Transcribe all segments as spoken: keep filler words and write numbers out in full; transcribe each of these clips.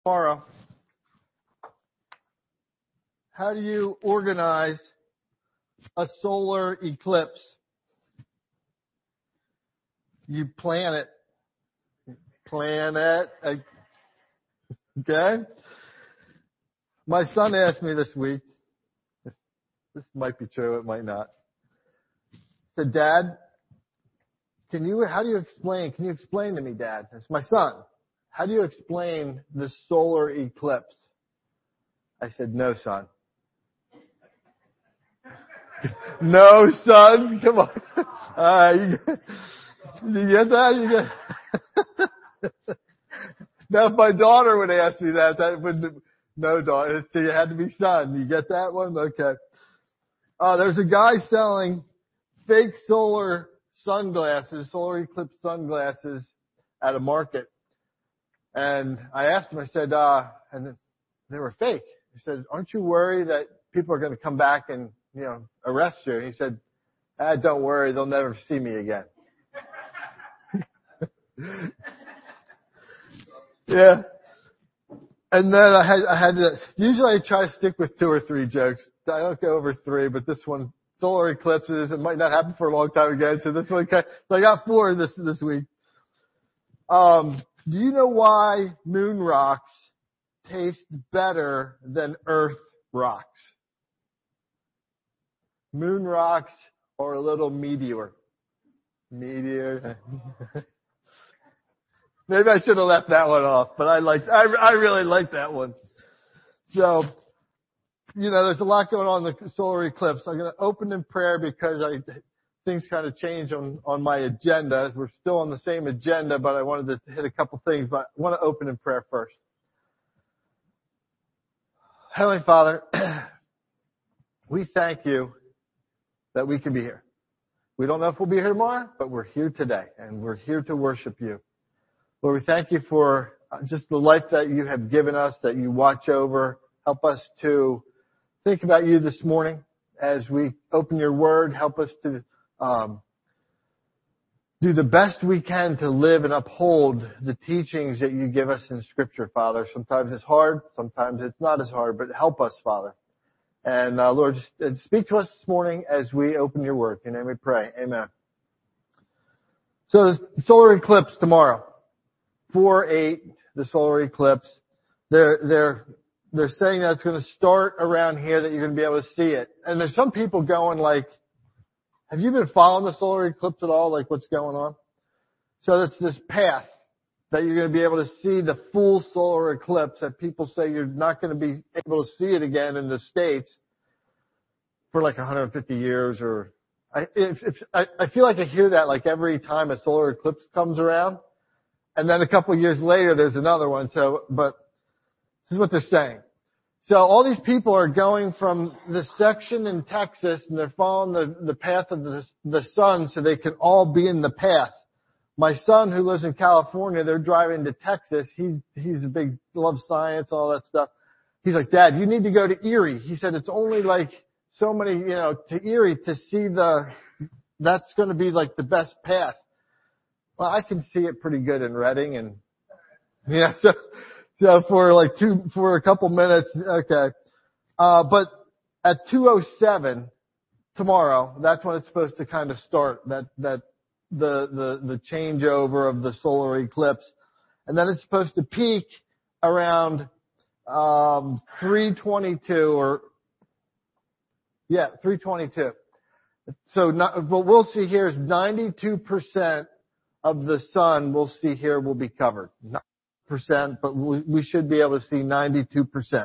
Tomorrow, how do you organize a solar eclipse? You plan it. Plan it. Okay? My son asked me this week, this might be true, it might not. He said, Dad, can you, how do you explain, can you explain to me, Dad? It's my son. How do you explain the solar eclipse? I said, no, son. No, son. Come on. Uh, you, you get that? You get. Now, if my daughter would ask me that, that would no daughter. So it had to be son. You get that one? Okay. Uh, there's a guy selling fake solar sunglasses, solar eclipse sunglasses at a market. And I asked him, I said, uh, and they were fake. He said, aren't you worried that people are going to come back and, you know, arrest you? And he said, ah, don't worry, they'll never see me again. Yeah. And then I had, I had to, usually I try to stick with two or three jokes. I don't go over three, but this one, solar eclipses, it might not happen for a long time again. So this one, so I got four this, this week. Um, do you know why moon rocks taste better than earth rocks? Moon rocks are a little meteor. Meteor. Maybe I should have left that one off, but I like, I, I really like that one. So, you know, there's a lot going on in the solar eclipse. I'm going to open in prayer because I, things kind of change on, on my agenda. We're still on the same agenda, but I wanted to hit a couple things, but I want to open in prayer first. Heavenly Father, we thank you that we can be here. We don't know if we'll be here tomorrow, but we're here today, and we're here to worship you. Lord, we thank you for just the life that you have given us, that you watch over. Help us to think about you this morning as we open your word. Help us to um, do the best we can to live and uphold the teachings that you give us in Scripture, Father. Sometimes it's hard, sometimes it's not as hard, but help us, Father. And uh, Lord, just speak to us this morning as we open your word. In your name we pray. Amen. So the solar eclipse tomorrow. four eight, the solar eclipse. They're, they're, they're saying that it's going to start around here, that you're going to be able to see it. And there's some people going like, have you been following the solar eclipse at all? Like what's going on? So it's this path that you're going to be able to see the full solar eclipse, that people say you're not going to be able to see it again in the States for like one hundred fifty years or I, it's, it's, I, I feel like I hear that like every time a solar eclipse comes around. And then a couple of years later, there's another one. So, but this is what they're saying. So all these people are going from this section in Texas, and they're following the, the path of the, the sun so they can all be in the path. My son, who lives in California, they're driving to Texas. He's, he's a big, loves science, all that stuff. He's like, Dad, you need to go to Erie. He said it's only like so many, you know, to Erie to see the, that's going to be like the best path. Well, I can see it pretty good in Redding, and yeah, so, so for like two, for a couple minutes, okay. Uh, but at two oh seven tomorrow, that's when it's supposed to kind of start, that, that, the, the, the changeover of the solar eclipse. And then it's supposed to peak around, um, three twenty-two or, yeah, three twenty-two. So not, what we'll see here is ninety-two percent of the sun we'll see here will be covered. Not percent, but we should be able to see ninety-two percent.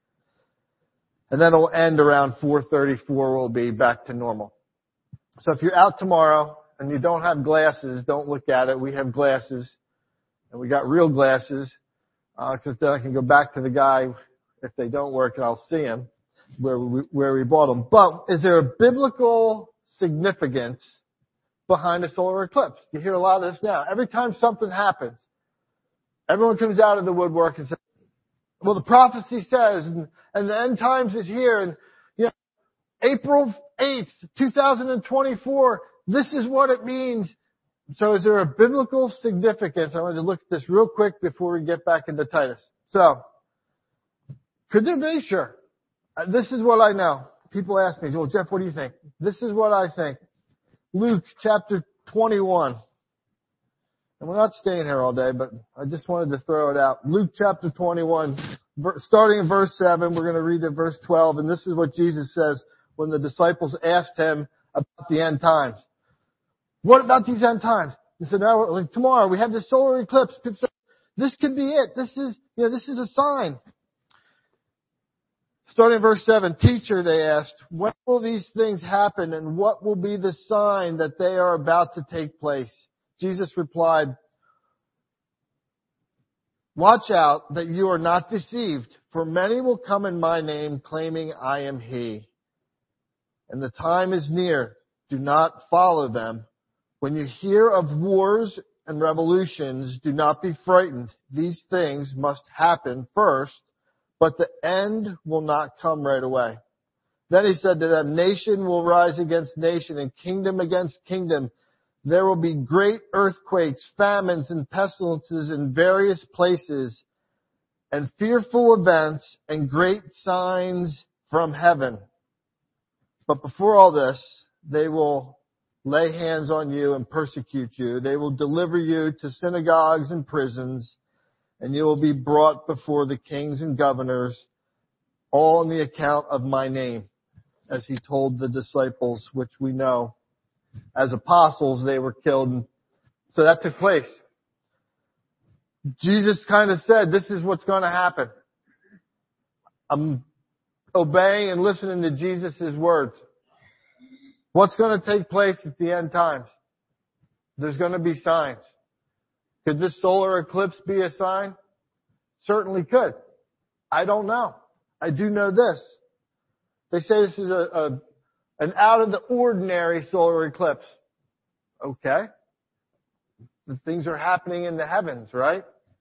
And then it'll end around four thirty-four. We'll be back to normal. So if you're out tomorrow and you don't have glasses, don't look at it. We have glasses, and we got real glasses, uh, cause then I can go back to the guy if they don't work, and I'll see him where we, where we bought them. But is there a biblical significance behind a solar eclipse? You hear a lot of this now. Every time something happens, everyone comes out of the woodwork and says, well, the prophecy says, and, and the end times is here, and, you know, April eighth, twenty twenty-four, this is what it means. So is there a biblical significance? I wanted to look at this real quick before we get back into Titus. So, could there be? Sure. Uh, This is what I know. People ask me, well, Jeff, what do you think? This is what I think. Luke chapter twenty-one. And we're not staying here all day, but I just wanted to throw it out. Luke chapter twenty-one, ver- starting in verse seven, we're going to read to verse twelve, and this is what Jesus says when the disciples asked him about the end times. What about these end times? He said, no, like tomorrow we have the solar eclipse. People say, this could be it. This is, you know, this is a sign. Starting in verse seven, teacher, they asked, when will these things happen and what will be the sign that they are about to take place? Jesus replied, watch out that you are not deceived, for many will come in my name claiming I am he. And the time is near. Do not follow them. When you hear of wars and revolutions, do not be frightened. These things must happen first, but the end will not come right away. Then he said to them, nation will rise against nation and kingdom against kingdom. There will be great earthquakes, famines, and pestilences in various places, and fearful events and great signs from heaven. But before all this, they will lay hands on you and persecute you. They will deliver you to synagogues and prisons, and you will be brought before the kings and governors, all on the account of my name, as he told the disciples, which we know as apostles they were killed. So that took place. Jesus kind of said, this is what's going to happen. I'm obeying and listening to Jesus' words. What's going to take place at the end times? There's going to be signs. Could this solar eclipse be a sign? Certainly could. I don't know. I do know this. They say this is a, a an out of the ordinary solar eclipse. Okay. The things are happening in the heavens, right?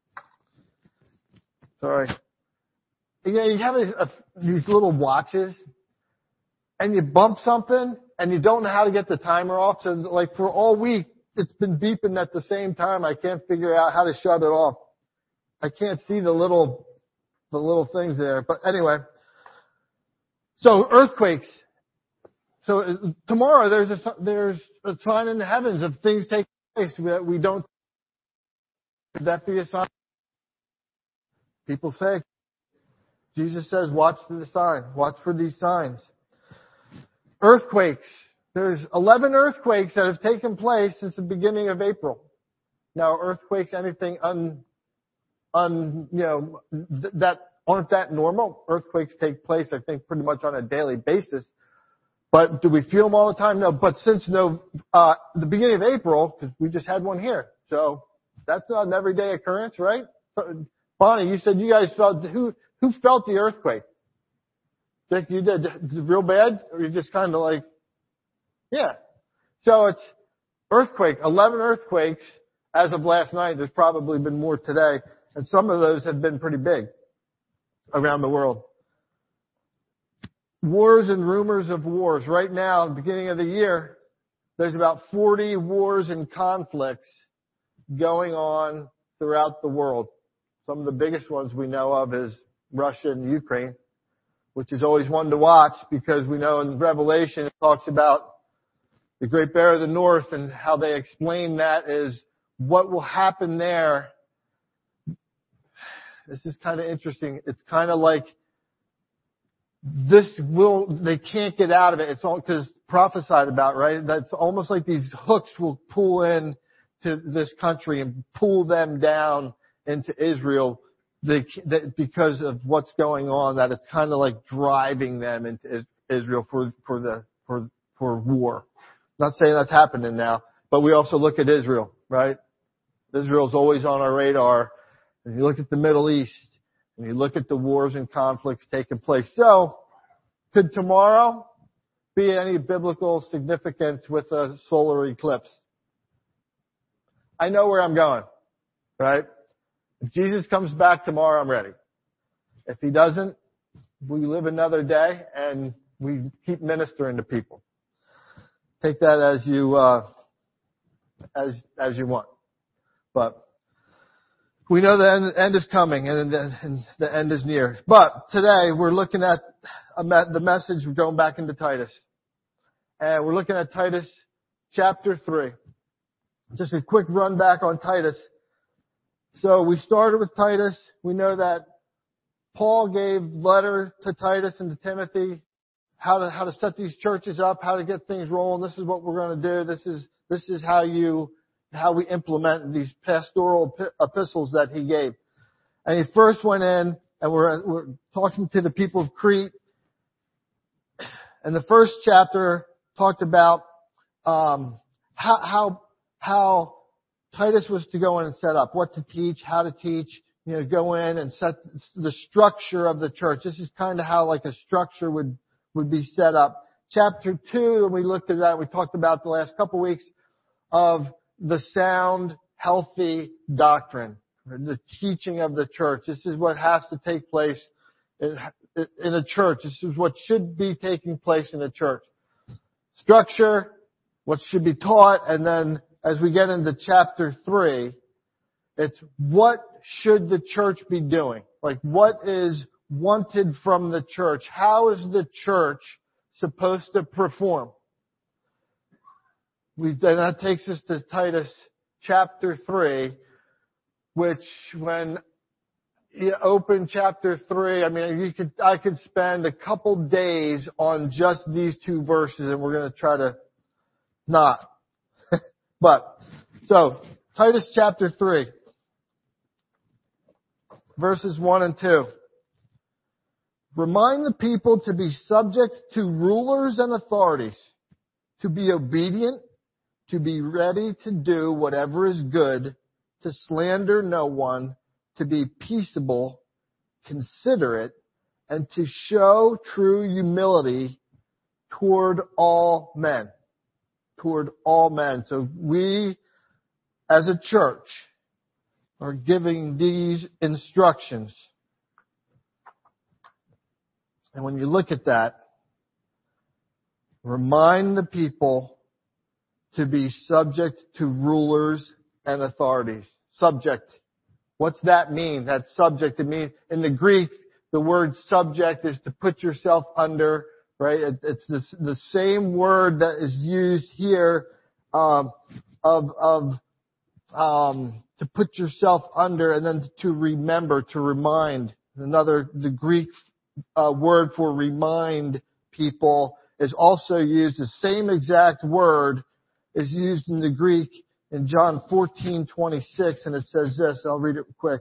Sorry. You know, you have these, uh, these little watches, and you bump something, and you don't know how to get the timer off. So, like, for all week, it's been beeping at the same time. I can't figure out how to shut it off. I can't see the little, the little things there. But anyway. So, earthquakes. So, uh, tomorrow there's a, there's a sign in the heavens of things taking place that we don't. Could that be a sign? People say. Jesus says, watch for the sign. Watch for these signs. Earthquakes. There's eleven earthquakes that have taken place since the beginning of April. Now, earthquakes, anything un, un, you know, th- that aren't that normal. Earthquakes take place, I think, pretty much on a daily basis. But do we feel them all the time? No. But since no, uh, the beginning of April, because we just had one here, so that's not an everyday occurrence, right? So, Bonnie, you said you guys felt who who felt the earthquake? Dick, you did. Is it real bad, or you just kind of like, yeah. So it's earthquake. Eleven earthquakes as of last night. There's probably been more today, and some of those have been pretty big around the world. Wars and rumors of wars. Right now, at the beginning of the year, there's about forty wars and conflicts going on throughout the world. Some of the biggest ones we know of is Russia and Ukraine, which is always one to watch because we know in Revelation it talks about the Great Bear of the North and how they explain that is what will happen there. This is kind of interesting. It's kind of like this will, they can't get out of it. It's all because prophesied about, right? That's almost like these hooks will pull in to this country and pull them down into Israel. They, that because of what's going on, that it's kind of like driving them into Israel for, for the, for, for war. Not saying that's happening now, but we also look at Israel, right? Israel's always on our radar. And you look at the Middle East, and you look at the wars and conflicts taking place. So, could tomorrow be any biblical significance with a solar eclipse? I know where I'm going, right? If Jesus comes back tomorrow, I'm ready. If he doesn't, we live another day and we keep ministering to people. Take that as you, uh, as, as you want. But We know the end, end is coming and the, and the end is near. But today we're looking at a, the message, we're going back into Titus. And we're looking at Titus chapter three. Just a quick run back on Titus. So we started with Titus. We know that Paul gave letter to Titus and to Timothy, how to, how to set these churches up, how to get things rolling. This is what we're going to do. This is, this is how you, how we implement these pastoral epistles that he gave. And he first went in and we're, we're talking to the people of Crete. And the first chapter talked about, um, how, how, how Titus was to go in and set up, what to teach, how to teach, you know, go in and set the structure of the church. This is kind of how like a structure would, would be set up. Chapter two, and we looked at that, we talked about the last couple weeks of the sound, healthy doctrine, the teaching of the church. This is what has to take place in, in a church. This is what should be taking place in a church. Structure, what should be taught, and then as we get into chapter three, it's what should the church be doing? Like what is wanted from the church? How is the church supposed to perform? We, then that takes us to Titus chapter three, which when you open chapter three, I mean, you could, I could spend a couple days on just these two verses and we're going to try to not. But, so, Titus chapter three, verses one and two. Remind the people to be subject to rulers and authorities, to be obedient, to be ready to do whatever is good, to slander no one, to be peaceable, considerate, and to show true humility toward all men. Toward all men. So we, as a church, are giving these instructions. And when you look at that, remind the people to be subject to rulers and authorities. Subject. What's that mean? That subject, it means, in the Greek, the word subject is to put yourself under, right? It, it's the, the same word that is used here, um, of, of, um, to put yourself under and then to remember, to remind. Another, the Greek, uh, word for remind people is also used, the same exact word is used in the Greek in John fourteen twenty-six, and it says this, I'll read it quick.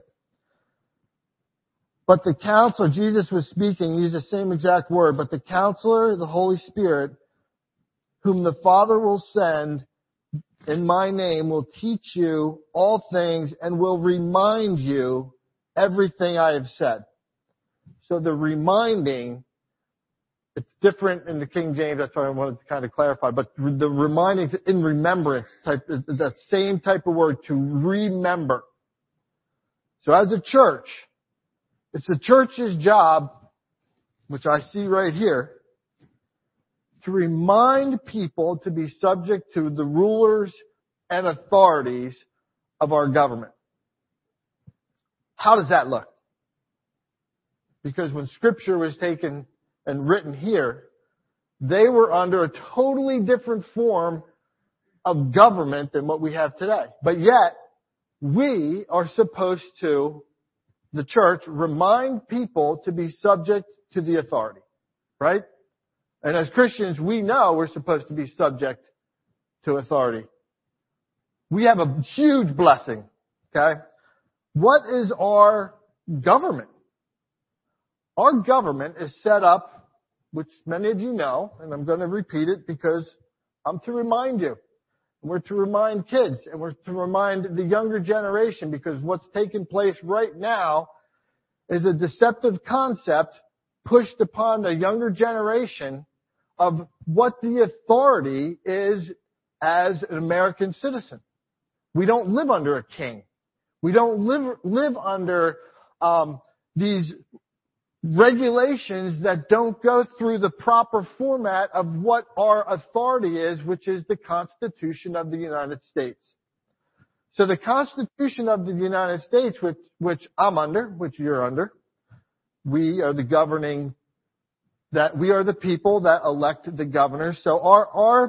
But the counselor, Jesus was speaking, he used the same exact word, but the counselor, the Holy Spirit, whom the Father will send in my name, will teach you all things and will remind you everything I have said. So the reminding, it's different in the King James, that's why I wanted to kind of clarify, but the reminding in remembrance type, that same type of word, to remember. So as a church, it's the church's job, which I see right here, to remind people to be subject to the rulers and authorities of our government. How does that look? Because when Scripture was taken and written here, they were under a totally different form of government than what we have today. But yet, we are supposed to, the church, remind people to be subject to the authority. Right? And as Christians, we know we're supposed to be subject to authority. We have a huge blessing. Okay? What is our government? Our government is set up, which many of you know, and I'm going to repeat it because I'm to remind you. We're to remind kids, and we're to remind the younger generation, because what's taking place right now is a deceptive concept pushed upon the younger generation of what the authority is as an American citizen. We don't live under a king. We don't live, live under um, these regulations that don't go through the proper format of what our authority is, which is the Constitution of the United States. So the Constitution of the United States, which, which I'm under, which you're under, we are the governing, that we are the people that elect the governors. So our, our,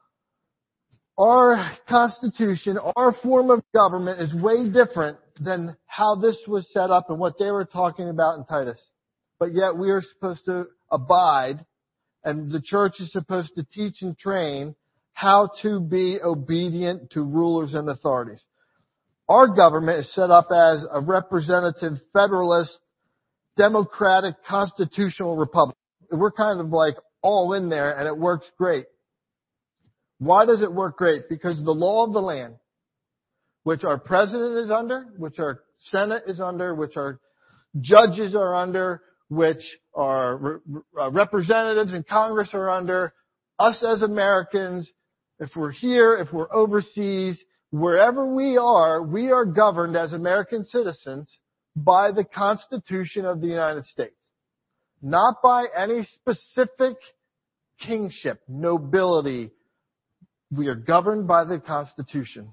our Constitution, our form of government is way different than how this was set up and what they were talking about in Titus. But yet we are supposed to abide, and the church is supposed to teach and train how to be obedient to rulers and authorities. Our government is set up as a representative, federalist, democratic, constitutional republic. We're kind of like all in there, and it works great. Why does it work great? Because the law of the land, which our president is under, which our Senate is under, which our judges are under, which our re- uh, representatives in Congress are under, us as Americans, if we're here, if we're overseas, wherever we are, we are governed as American citizens by the Constitution of the United States. Not by any specific kingship, nobility. We are governed by the Constitution.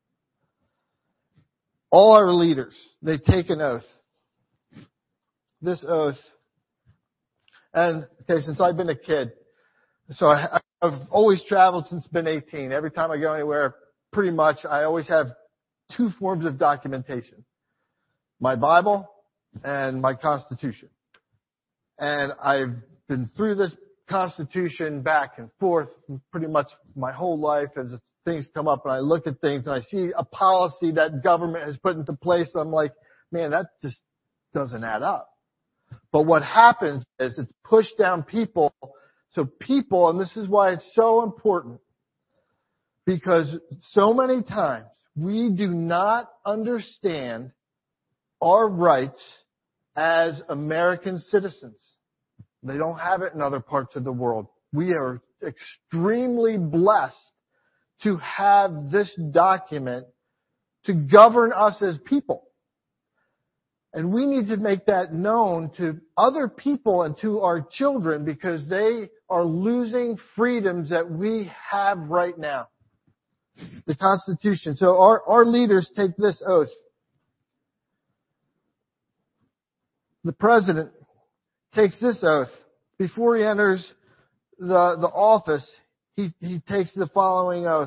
All our leaders, they take an oath. This oath, and okay, since I've been a kid, so I, I've always traveled since I've been eighteen. Every time I go anywhere, pretty much, I always have two forms of documentation. My Bible and my Constitution. And I've been through this Constitution back and forth pretty much my whole life as things come up, and I look at things and I see a policy that government has put into place, and I'm like, man, that just doesn't add up. But what happens is it's pushed down people. So people, and this is why it's so important, because so many times we do not understand our rights as American citizens. They don't have it in other parts of the world. We are extremely blessed to have this document to govern us as people. And we need to make that known to other people and to our children, because they are losing freedoms that we have right now. The Constitution. So our, our leaders take this oath. The president takes this oath. Before he enters the, the office, he, he takes the following oath.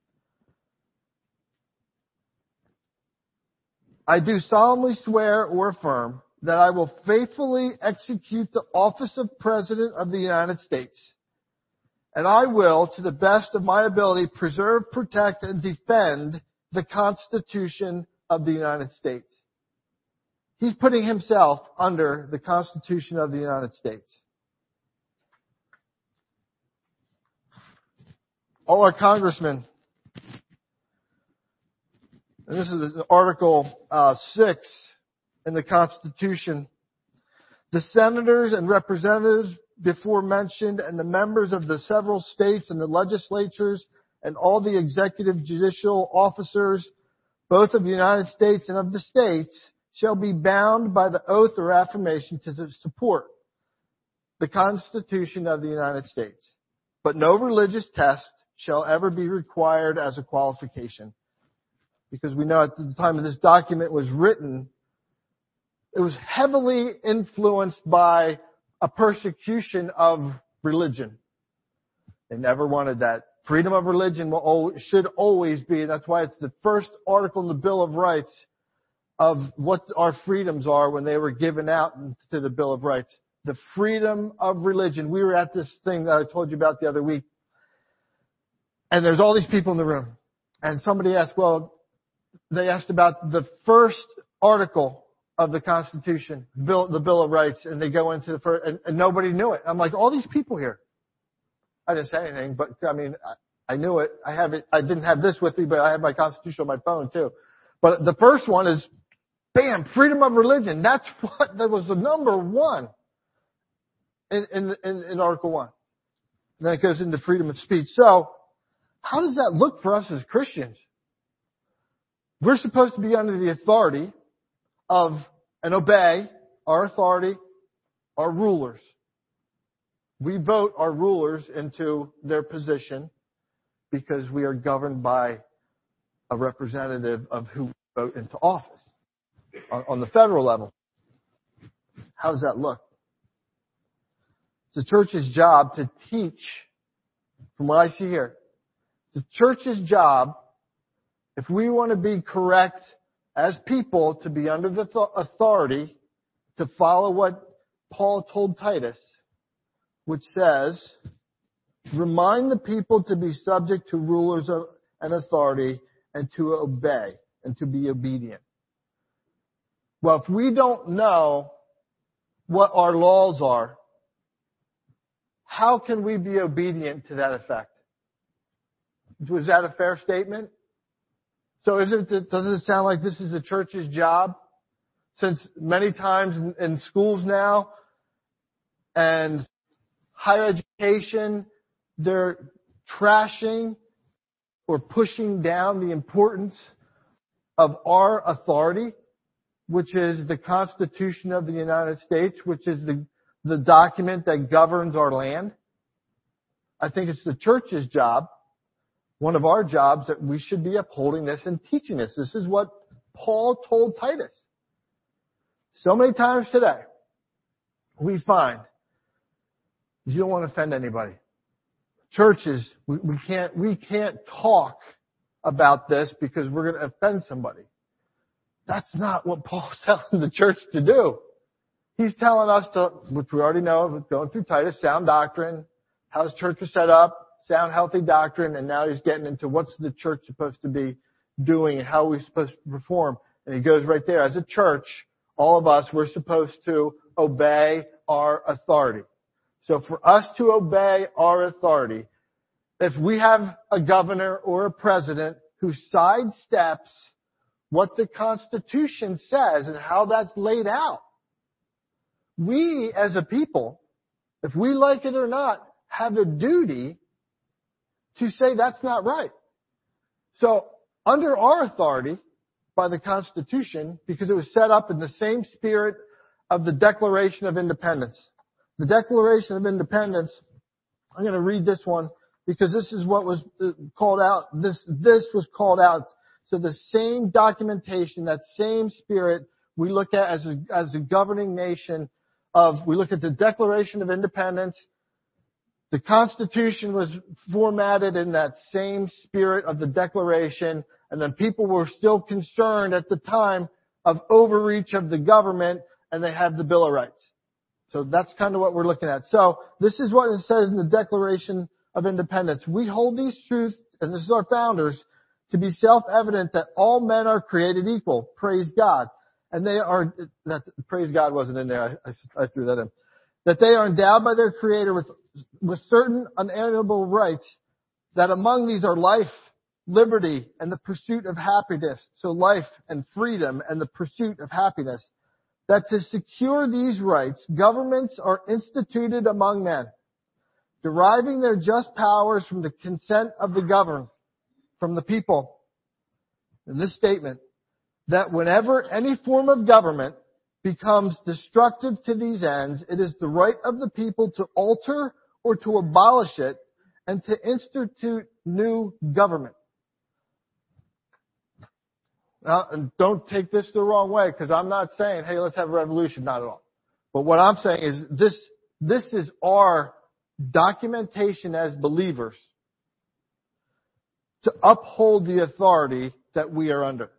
I do solemnly swear or affirm that I will faithfully execute the office of President of the United States, and I will, to the best of my ability, preserve, protect, and defend the Constitution of the United States. He's putting himself under the Constitution of the United States. All our congressmen, and this is Article uh, six in the Constitution, the senators and representatives before mentioned, and the members of the several states and the legislatures, and all the executive judicial officers, both of the United States and of the states, shall be bound by the oath or affirmation to support the Constitution of the United States. But no religious test shall ever be required as a qualification. Because we know at the time of this document was written, it was heavily influenced by a persecution of religion. They never wanted that. Freedom of religion will, should always be, and that's why it's the first article in the Bill of Rights of what our freedoms are when they were given out to the Bill of Rights. The freedom of religion. We were at this thing that I told you about the other week, and there's all these people in the room. And somebody asked, well, they asked about the first article of the Constitution, Bill, the Bill of Rights, and they go into the first, and, and nobody knew it. I'm like, all these people here. I didn't say anything, but I mean, I, I knew it. I have it. I didn't have this with me, but I have my Constitution on my phone too. But the first one is, bam, freedom of religion. That's what, that was the number one in, in, in, in Article one. And then it goes into freedom of speech. So, how does that look for us as Christians? We're supposed to be under the authority of and obey our authority, our rulers. We vote our rulers into their position because we are governed by a representative of who we vote into office on, on the federal level. How does that look? It's the church's job to teach, from what I see here, it's the church's job, if we want to be correct as people, to be under the th- authority, to follow what Paul told Titus, which says, remind the people to be subject to rulers of, and authority, and to obey, and to be obedient. Well, if we don't know what our laws are, how can we be obedient to that effect? Was that a fair statement? So isn't it, doesn't it sound like this is the church's job? Since many times in, in schools now and higher education, they're trashing or pushing down the importance of our authority, which is the Constitution of the United States, which is the, the document that governs our land. I think it's the church's job, one of our jobs, that we should be upholding this and teaching this. This is what Paul told Titus. So many times today, we find you don't want to offend anybody. Churches, we, we can't, we can't talk about this because we're going to offend somebody. That's not what Paul's telling the church to do. He's telling us to, which we already know, going through Titus, sound doctrine, how the church was set up, sound healthy doctrine, and now he's getting into what's the church supposed to be doing and how we're supposed to perform. And he goes right there. As a church, all of us, we're supposed to obey our authority. So for us to obey our authority, if we have a governor or a president who sidesteps what the Constitution says and how that's laid out, we as a people, if we like it or not, have a duty to say that's not right. So under our authority by the Constitution, because it was set up in the same spirit of the Declaration of Independence. The Declaration of Independence, I'm going to read this one because this is what was called out. This, this was called out. So the same documentation, that same spirit we look at as a, as a governing nation of, we look at the Declaration of Independence. The Constitution was formatted in that same spirit of the Declaration, and then people were still concerned at the time of overreach of the government, and they had the Bill of Rights. So that's kind of what we're looking at. So this is what it says in the Declaration of Independence. We hold these truths, and this is our founders, to be self-evident that all men are created equal. Praise God. And they are, that, praise God wasn't in there. I, I, I threw that in. That they are endowed by their Creator with, with certain unalienable rights, that among these are life, liberty, and the pursuit of happiness. So life and freedom and the pursuit of happiness. That to secure these rights, governments are instituted among men, deriving their just powers from the consent of the governed, from the people. In this statement, that whenever any form of government becomes destructive to these ends, it is the right of the people to alter or to abolish it and to institute new government. Now, and don't take this the wrong way, because I'm not saying, hey, let's have a revolution. Not at all. But what I'm saying is this, this is our documentation as believers to uphold the authority that we are under.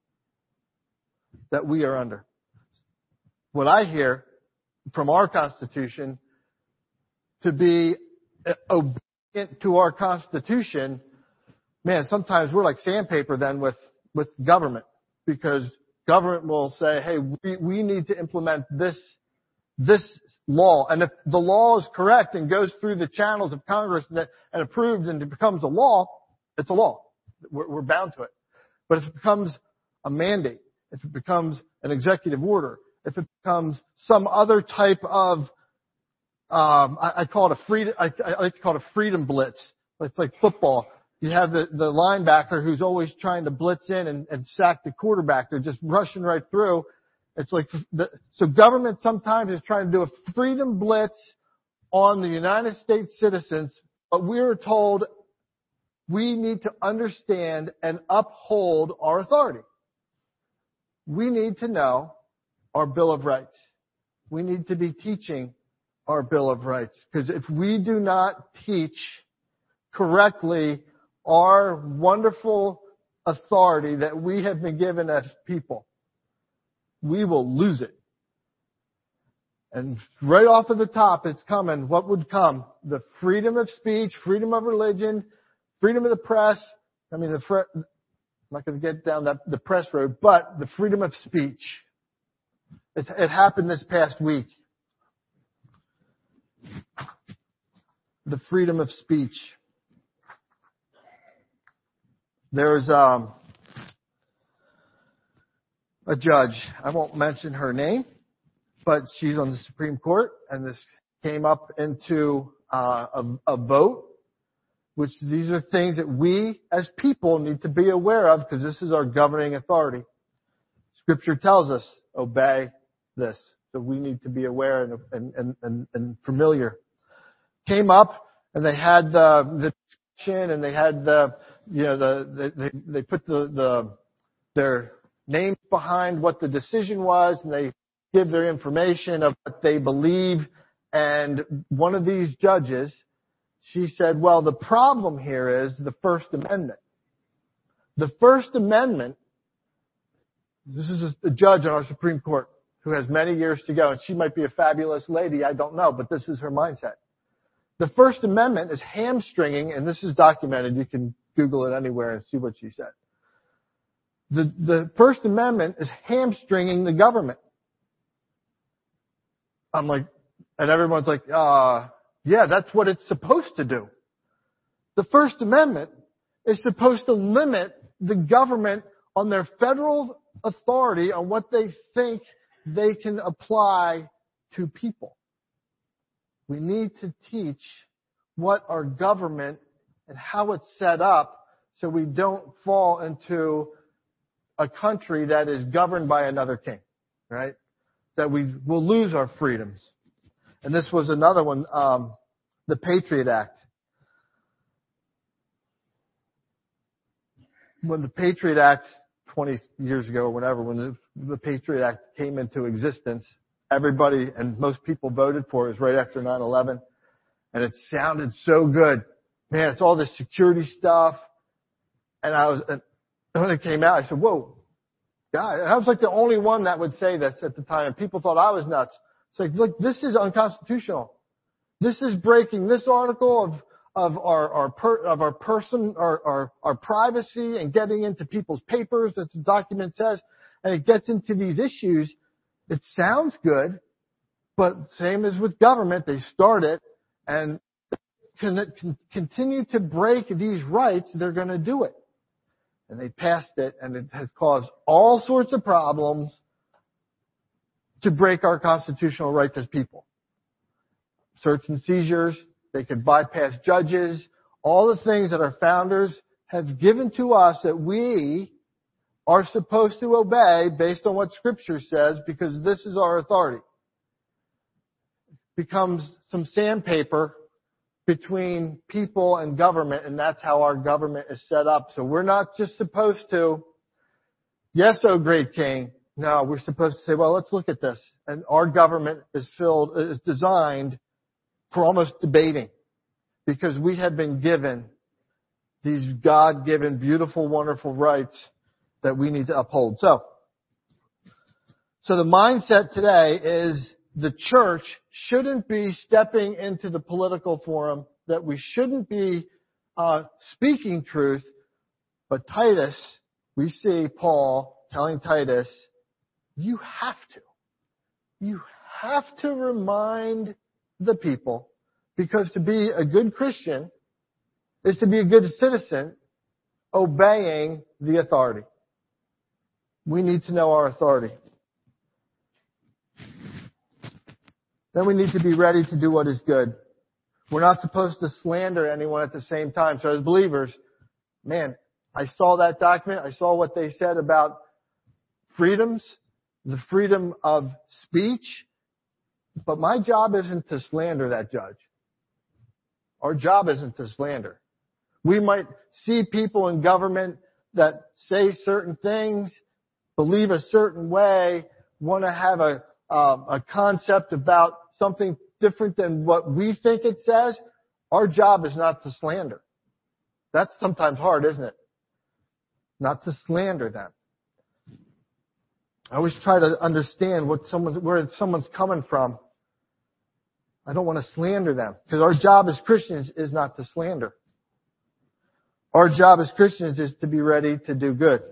That we are under. What I hear from our Constitution, to be obedient to our Constitution, man, sometimes we're like sandpaper then with, with government, because government will say, hey, we, we need to implement this, this law. And if the law is correct and goes through the channels of Congress and, and approved and it becomes a law, it's a law. We're, we're bound to it. But if it becomes a mandate, if it becomes an executive order, if it becomes some other type of, um, I, I call it a freedom, I, I like to call it a freedom blitz. It's like football. You have the, the linebacker who's always trying to blitz in and, and sack the quarterback. They're just rushing right through. It's like, the, so government sometimes is trying to do a freedom blitz on the United States citizens, but we're told we need to understand and uphold our authority. We need to know our Bill of Rights. We need to be teaching our Bill of Rights. Because if we do not teach correctly our wonderful authority that we have been given as people, we will lose it. And right off of the top, it's coming. What would come? The freedom of speech, freedom of religion, freedom of the press. I mean, the fre- I'm not going to get down that, the press road, but the freedom of speech. It, it happened this past week. The freedom of speech. There's um, a judge. I won't mention her name, but she's on the Supreme Court, and this came up into uh, a, a vote, which these are things that we as people need to be aware of because this is our governing authority. Scripture tells us, obey this. So we need to be aware and, and, and, and, and familiar. Came up, and they had the, the discussion, and they had the, you know, the, they, they put the, the, their names behind what the decision was, and they give their information of what they believe. And one of these judges, she said, well, the problem here is the First Amendment. The First Amendment, this is a judge on our Supreme Court who has many years to go, and she might be a fabulous lady, I don't know, but this is her mindset. The First Amendment is hamstringing, and this is documented, you can Google it anywhere and see what she said. The, the First Amendment is hamstringing the government. I'm like, and everyone's like, uh, yeah, that's what it's supposed to do. The First Amendment is supposed to limit the government on their federal authority on what they think they can apply to people. We need to teach what our government and how it's set up so we don't fall into a country that is governed by another king, right? That we will lose our freedoms. And this was another one, um, the Patriot Act. When the Patriot Act, twenty years ago or whatever, when the, the Patriot Act came into existence, everybody and most people voted for it. It was right after nine eleven. And it sounded so good. Man, it's all this security stuff. And I was, and when it came out, I said, whoa, God. And I was like the only one that would say this at the time. And people thought I was nuts. It's like, look, this is unconstitutional. This is breaking this article of, of our, our per, of our person, our, our, our privacy and getting into people's papers, as the document says. And it gets into these issues. It sounds good, but same as with government, they start it and can, can continue to break these rights, they're going to do it. And they passed it, and it has caused all sorts of problems to break our constitutional rights as people. Search and seizures, they could bypass judges, all the things that our founders have given to us that we are supposed to obey based on what Scripture says because this is our authority. Becomes some sandpaper between people and government, and that's how our government is set up. So we're not just supposed to, yes, oh great king. No, we're supposed to say, well, let's look at this. And our government is filled, is designed for almost debating because we have been given these God-given, beautiful, wonderful rights that we need to uphold. So, so the mindset today is the church shouldn't be stepping into the political forum, that we shouldn't be uh, speaking truth. But Titus, we see Paul telling Titus, you have to. You have to remind the people, because to be a good Christian is to be a good citizen obeying the authority. We need to know our authority. Then we need to be ready to do what is good. We're not supposed to slander anyone at the same time. So as believers, man, I saw that document. I saw what they said about freedoms, the freedom of speech. But my job isn't to slander that judge. Our job isn't to slander. We might see people in government that say certain things, believe a certain way, want to have a, um, a concept about something different than what we think it says. Our job is not to slander. That's sometimes hard, isn't it? Not to slander them. I always try to understand what someone, where someone's coming from. I don't want to slander them, because our job as Christians is not to slander. Our job as Christians is to be ready to do good.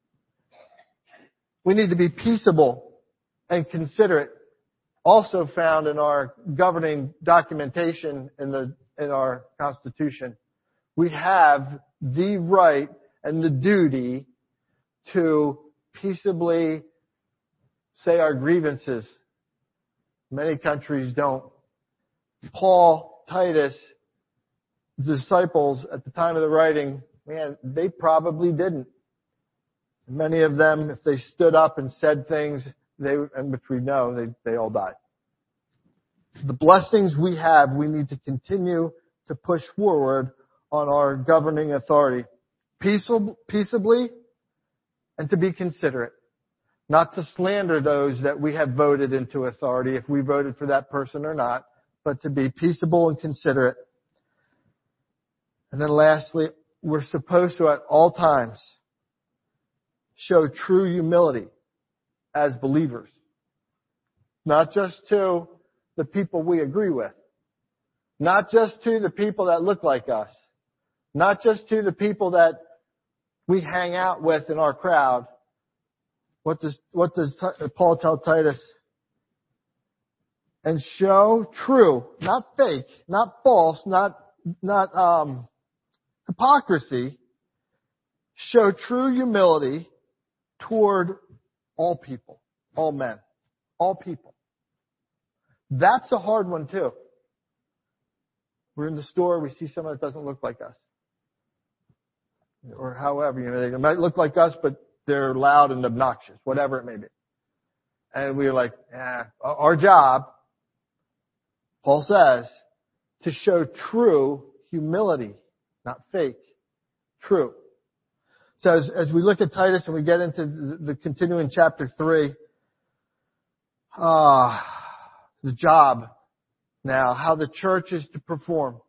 We need to be peaceable and considerate, also found in our governing documentation in the in our Constitution. We have the right and the duty to peaceably say our grievances. Many countries don't. Paul, Titus, disciples at the time of the writing, man, they probably didn't. Many of them, if they stood up and said things, they, and which we know, they, they all died. The blessings we have, we need to continue to push forward on our governing authority. Peaceable, peaceably, and to be considerate. Not to slander those that we have voted into authority, if we voted for that person or not, but to be peaceable and considerate. And then lastly, we're supposed to at all times show true humility as believers. Not just to the people we agree with. Not just to the people that look like us. Not just to the people that we hang out with in our crowd. What does, what does Paul tell Titus? And show true, not fake, not false, not, not, um, hypocrisy. Show true humility toward all people, all men, all people. That's a hard one too. We're in the store, we see someone that doesn't look like us. Or however, you know, they might look like us, but they're loud and obnoxious, whatever it may be. And we're like, eh, our job, Paul says, to show true humility, not fake, true. So as, as we look at Titus and we get into the, the continuing chapter three, ah, uh, the job now, how the church is to perform.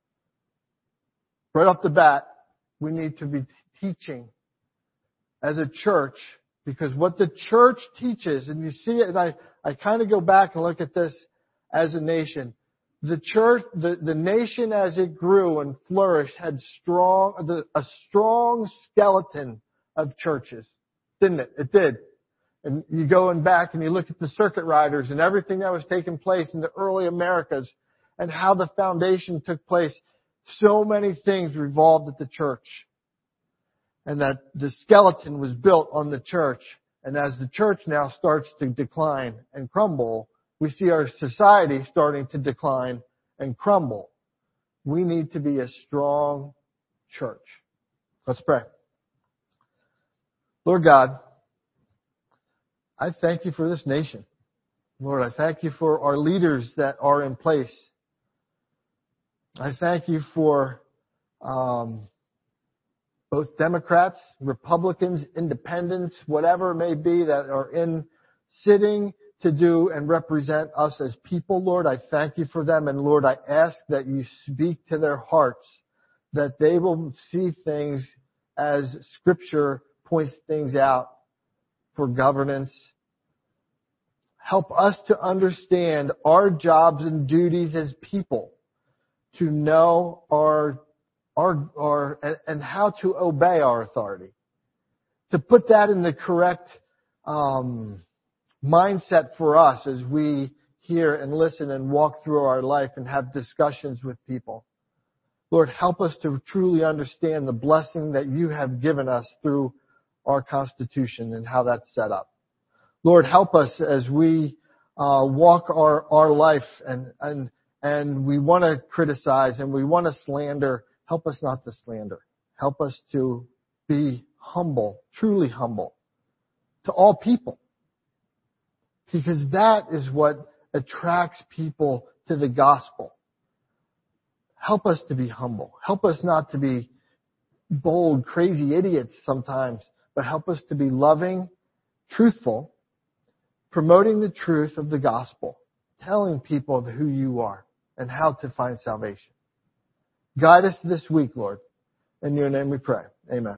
Right off the bat, we need to be teaching as a church, because what the church teaches, and you see it, and I, I kind of go back and look at this as a nation. The church, the, the nation as it grew and flourished had strong, the, a strong skeleton of churches. Didn't it? It did. And you go in back and you look at the circuit riders and everything that was taking place in the early Americas and how the foundation took place. So many things revolved at the church. And that the skeleton was built on the church. And as the church now starts to decline and crumble, we see our society starting to decline and crumble. We need to be a strong church. Let's pray. Lord God, I thank you for this nation. Lord, I thank you for our leaders that are in place. I thank you for um, both Democrats, Republicans, Independents, whatever it may be that are in sitting to do and represent us as people, Lord. I thank you for them. And Lord, I ask that you speak to their hearts, that they will see things as Scripture points things out for governance. Help us to understand our jobs and duties as people, to know our, our, our, and how to obey our authority. To put that in the correct, um, mindset for us as we hear and listen and walk through our life and have discussions with people. Lord, help us to truly understand the blessing that you have given us through our Constitution and how that's set up. Lord, help us as we uh, walk our, our life and, and, and we want to criticize and we want to slander. Help us not to slander. Help us to be humble, truly humble to all people. Because that is what attracts people to the gospel. Help us to be humble. Help us not to be bold, crazy idiots sometimes, but help us to be loving, truthful, promoting the truth of the gospel, telling people who you are and how to find salvation. Guide us this week, Lord. In your name we pray. Amen.